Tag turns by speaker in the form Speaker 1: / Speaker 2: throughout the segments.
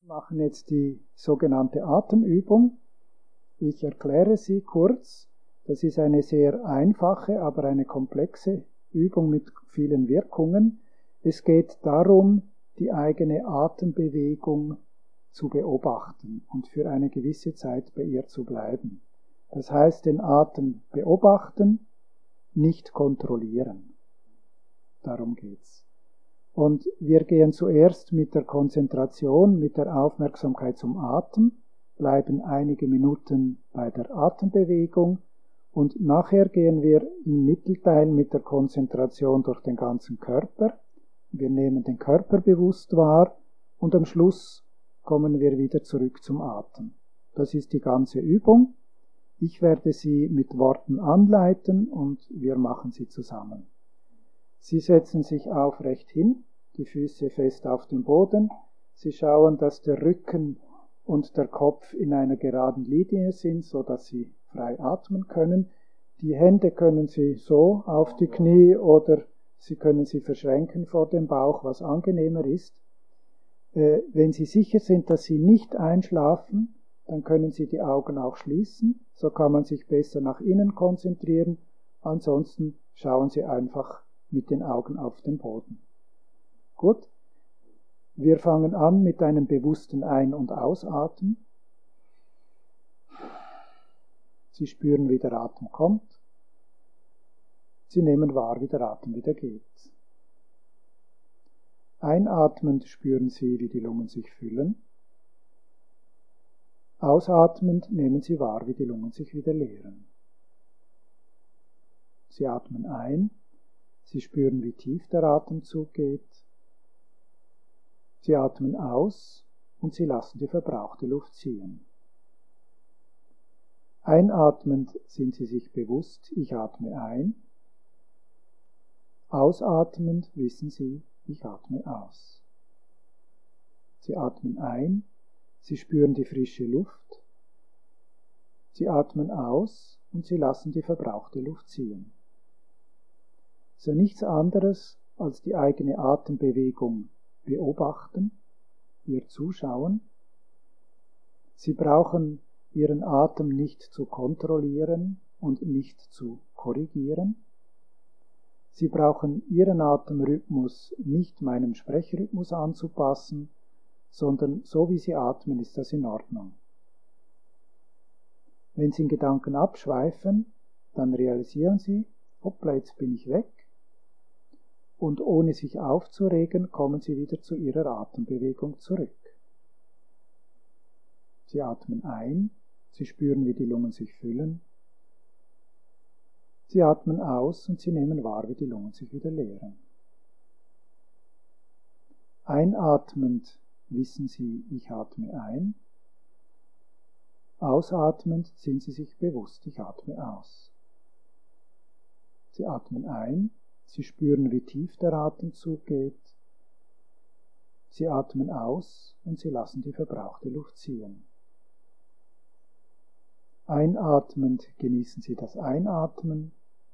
Speaker 1: Wir machen jetzt die sogenannte Atemübung. Ich erkläre sie kurz. Das ist eine sehr einfache, aber eine komplexe Übung mit vielen Wirkungen. Es geht darum, die eigene Atembewegung zu beobachten und für eine gewisse Zeit bei ihr zu bleiben. Das heißt, den Atem beobachten, nicht kontrollieren. Darum geht's. Und wir gehen zuerst mit der Konzentration, mit der Aufmerksamkeit zum Atem, bleiben einige Minuten bei der Atembewegung und nachher gehen wir im Mittelteil mit der Konzentration durch den ganzen Körper. Wir nehmen den Körper bewusst wahr und am Schluss kommen wir wieder zurück zum Atem. Das ist die ganze Übung. Ich werde sie mit Worten anleiten und wir machen sie zusammen. Sie setzen sich aufrecht hin, die Füße fest auf dem Boden. Sie schauen, dass der Rücken und der Kopf in einer geraden Linie sind, so dass Sie frei atmen können. Die Hände können Sie so auf die Knie oder Sie können sie verschränken vor dem Bauch, was angenehmer ist. Wenn Sie sicher sind, dass Sie nicht einschlafen, dann können Sie die Augen auch schließen. So kann man sich besser nach innen konzentrieren. Ansonsten schauen Sie einfach mit den Augen auf den Boden. Gut, wir fangen an mit einem bewussten Ein- und Ausatmen. Sie spüren, wie der Atem kommt. Sie nehmen wahr, wie der Atem wieder geht. Einatmend spüren Sie, wie die Lungen sich füllen. Ausatmend nehmen Sie wahr, wie die Lungen sich wieder leeren. Sie atmen ein. Sie spüren, wie tief der Atemzug geht. Sie atmen aus und Sie lassen die verbrauchte Luft ziehen. Einatmend sind Sie sich bewusst, ich atme ein. Ausatmend wissen Sie, ich atme aus. Sie atmen ein, Sie spüren die frische Luft. Sie atmen aus und Sie lassen die verbrauchte Luft ziehen. So nichts anderes als die eigene Atembewegung beobachten, ihr zuschauen. Sie brauchen Ihren Atem nicht zu kontrollieren und nicht zu korrigieren. Sie brauchen Ihren Atemrhythmus nicht meinem Sprechrhythmus anzupassen, sondern so wie Sie atmen, ist das in Ordnung. Wenn Sie in Gedanken abschweifen, dann realisieren Sie, hoppla, jetzt bin ich weg. Und ohne sich aufzuregen, kommen Sie wieder zu Ihrer Atembewegung zurück. Sie atmen ein, Sie spüren, wie die Lungen sich füllen. Sie atmen aus und Sie nehmen wahr, wie die Lungen sich wieder leeren. Einatmend wissen Sie, ich atme ein. Ausatmend sind Sie sich bewusst, ich atme aus. Sie atmen ein. Sie spüren, wie tief der Atemzug geht. Sie atmen aus und Sie lassen die verbrauchte Luft ziehen. Einatmend genießen Sie das Einatmen.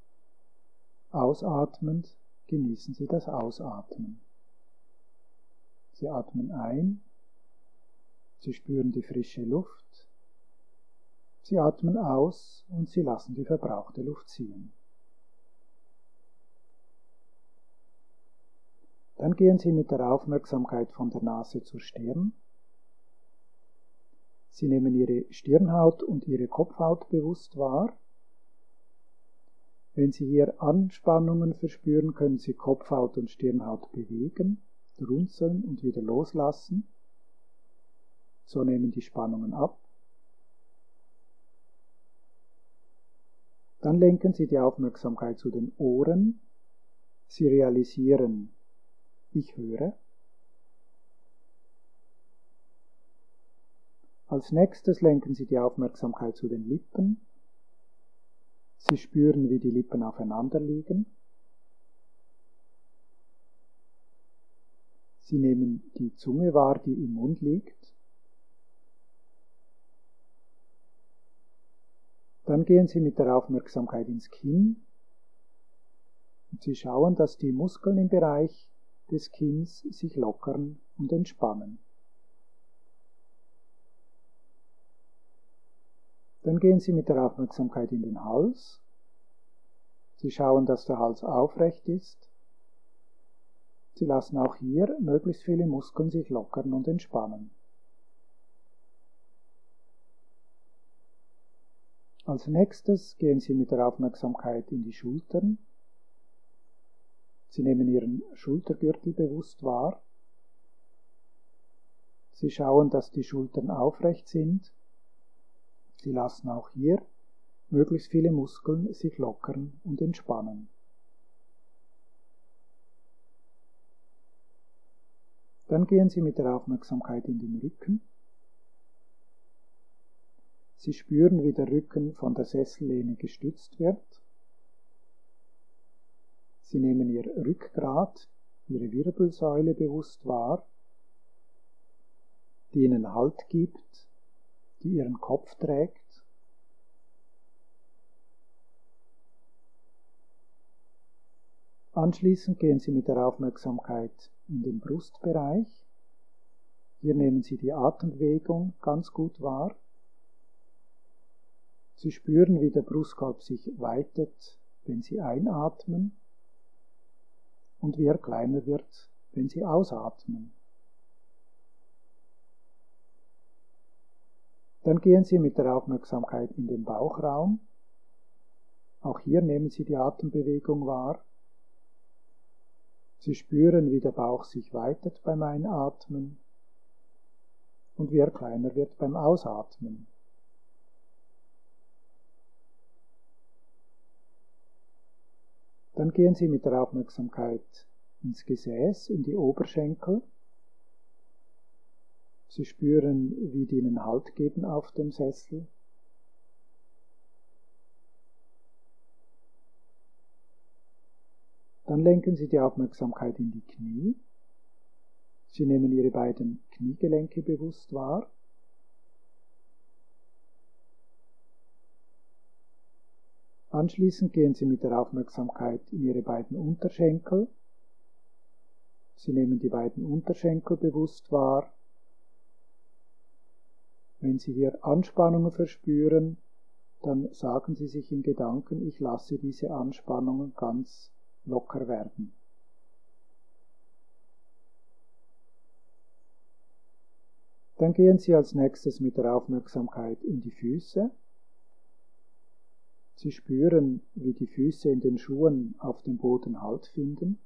Speaker 1: Ausatmend genießen Sie das Ausatmen. Sie atmen ein. Sie spüren die frische Luft. Sie atmen aus und Sie lassen die verbrauchte Luft ziehen. Dann gehen Sie mit der Aufmerksamkeit von der Nase zur Stirn. Sie nehmen Ihre Stirnhaut und Ihre Kopfhaut bewusst wahr. Wenn Sie hier Anspannungen verspüren, können Sie Kopfhaut und Stirnhaut bewegen, runzeln und wieder loslassen. So nehmen die Spannungen ab. Dann lenken Sie die Aufmerksamkeit zu den Ohren. Sie realisieren, ich höre. Als nächstes lenken Sie die Aufmerksamkeit zu den Lippen. Sie spüren, wie die Lippen aufeinander liegen. Sie nehmen die Zunge wahr, die im Mund liegt. Dann gehen Sie mit der Aufmerksamkeit ins Kinn und Sie schauen, dass die Muskeln im Bereich des Kinns sich lockern und entspannen. Dann gehen Sie mit der Aufmerksamkeit in den Hals. Sie schauen, dass der Hals aufrecht ist. Sie lassen auch hier möglichst viele Muskeln sich lockern und entspannen. Als nächstes gehen Sie mit der Aufmerksamkeit in die Schultern. Sie nehmen Ihren Schultergürtel bewusst wahr. Sie schauen, dass die Schultern aufrecht sind. Sie lassen auch hier möglichst viele Muskeln sich lockern und entspannen. Dann gehen Sie mit der Aufmerksamkeit in den Rücken. Sie spüren, wie der Rücken von der Sessellehne gestützt wird. Sie nehmen Ihr Rückgrat, Ihre Wirbelsäule bewusst wahr, die Ihnen Halt gibt, die Ihren Kopf trägt. Anschließend gehen Sie mit der Aufmerksamkeit in den Brustbereich. Hier nehmen Sie die Atembewegung ganz gut wahr. Sie spüren, wie der Brustkorb sich weitet, wenn Sie einatmen und wie er kleiner wird, wenn Sie ausatmen. Dann gehen Sie mit der Aufmerksamkeit in den Bauchraum. Auch hier nehmen Sie die Atembewegung wahr. Sie spüren, wie der Bauch sich weitet beim Einatmen und wie er kleiner wird beim Ausatmen. Dann gehen Sie mit der Aufmerksamkeit ins Gesäß, in die Oberschenkel. Sie spüren, wie die Ihnen Halt geben auf dem Sessel. Dann lenken Sie die Aufmerksamkeit in die Knie. Sie nehmen Ihre beiden Kniegelenke bewusst wahr. Anschließend gehen Sie mit der Aufmerksamkeit in Ihre beiden Unterschenkel. Sie nehmen die beiden Unterschenkel bewusst wahr. Wenn Sie hier Anspannungen verspüren, dann sagen Sie sich in Gedanken, ich lasse diese Anspannungen ganz locker werden. Dann gehen Sie als nächstes mit der Aufmerksamkeit in die Füße. Sie spüren, wie die Füße in den Schuhen auf dem Boden Halt finden.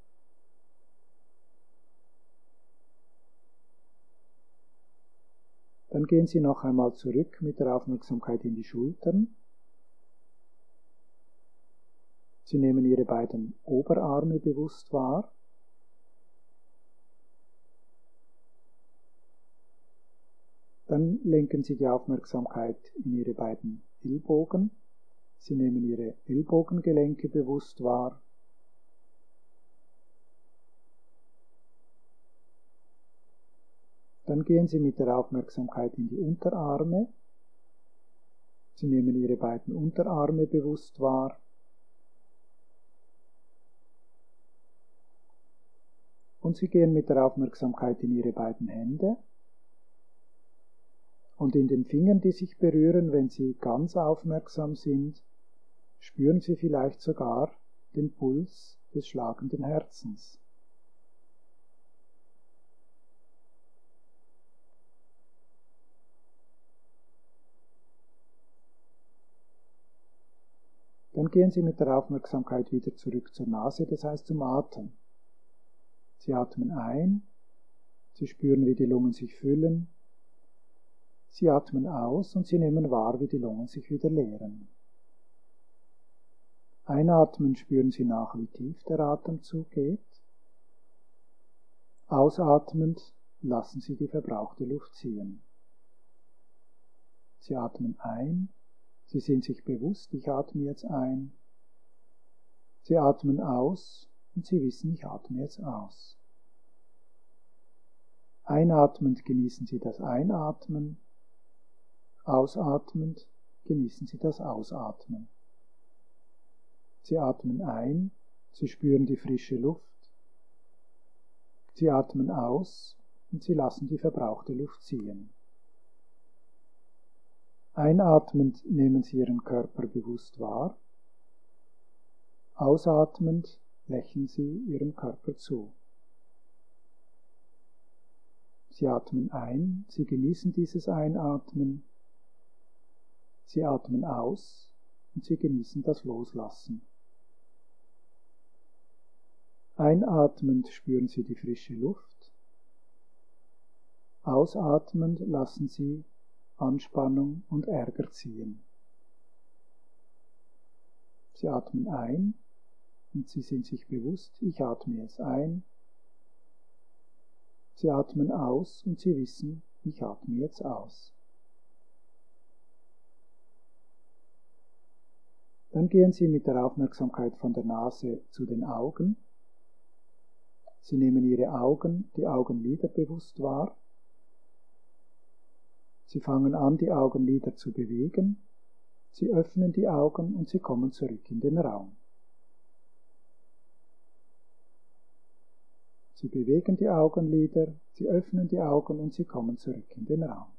Speaker 1: Dann gehen Sie noch einmal zurück mit der Aufmerksamkeit in die Schultern. Sie nehmen Ihre beiden Oberarme bewusst wahr. Dann lenken Sie die Aufmerksamkeit in Ihre beiden Ellbogen. Sie nehmen Ihre Ellbogengelenke bewusst wahr. Dann gehen Sie mit der Aufmerksamkeit in die Unterarme. Sie nehmen Ihre beiden Unterarme bewusst wahr. Und Sie gehen mit der Aufmerksamkeit in Ihre beiden Hände. Und in den Fingern, die sich berühren, wenn Sie ganz aufmerksam sind, spüren Sie vielleicht sogar den Puls des schlagenden Herzens. Dann gehen Sie mit der Aufmerksamkeit wieder zurück zur Nase, das heißt zum Atem. Sie atmen ein, Sie spüren, wie die Lungen sich füllen. Sie atmen aus und Sie nehmen wahr, wie die Lungen sich wieder leeren. Einatmen spüren Sie nach, wie tief der Atemzug geht. Ausatmend lassen Sie die verbrauchte Luft ziehen. Sie atmen ein, Sie sind sich bewusst, ich atme jetzt ein. Sie atmen aus und Sie wissen, ich atme jetzt aus. Einatmend genießen Sie das Einatmen. Ausatmend genießen Sie das Ausatmen. Sie atmen ein, Sie spüren die frische Luft. Sie atmen aus und Sie lassen die verbrauchte Luft ziehen. Einatmend nehmen Sie Ihren Körper bewusst wahr. Ausatmend lächeln Sie Ihrem Körper zu. Sie atmen ein, Sie genießen dieses Einatmen. Sie atmen aus und Sie genießen das Loslassen. Einatmend spüren Sie die frische Luft. Ausatmend lassen Sie Anspannung und Ärger ziehen. Sie atmen ein und Sie sind sich bewusst, ich atme jetzt ein. Sie atmen aus und Sie wissen, ich atme jetzt aus. Dann gehen Sie mit der Aufmerksamkeit von der Nase zu den Augen. Sie nehmen Ihre Augen, die Augenlider bewusst wahr. Sie fangen an, die Augenlider zu bewegen. Sie öffnen die Augen und Sie kommen zurück in den Raum. Sie bewegen die Augenlider, Sie öffnen die Augen und Sie kommen zurück in den Raum.